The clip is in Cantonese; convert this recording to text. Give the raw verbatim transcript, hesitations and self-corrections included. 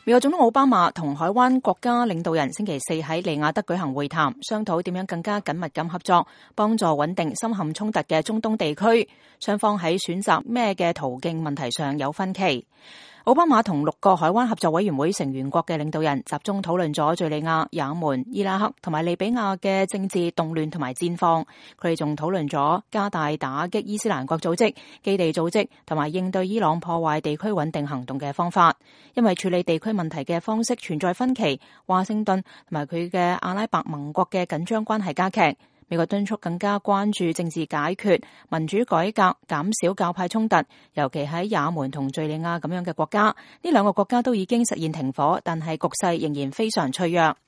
美國總統奧巴馬同海灣國家領導人星期四喺利雅得舉行會談，商討點樣更加緊密咁合作，幫助穩定深陷衝突嘅中東地區。雙方喺選擇咩嘅途徑問題上有分歧。奧巴馬同六個海灣合作委員會成員國嘅領導人集中討論咗敘利亞、也門、伊拉克同埋利比亞嘅政治動亂同埋戰況。佢哋仲討論咗加大打擊伊斯蘭國組織、基地組織同埋應對伊朗破壞地區穩定行動嘅方法。因為處理地區問題嘅方式存在分歧，華盛頓同埋佢嘅阿拉伯盟國嘅緊張關係加劇。美國敦促更加關注政治解決、民主改革、減少教派衝突，尤其喺也門同敘利亞咁樣嘅國家。呢兩個國家都已經實現停火，但係局勢仍然非常脆弱。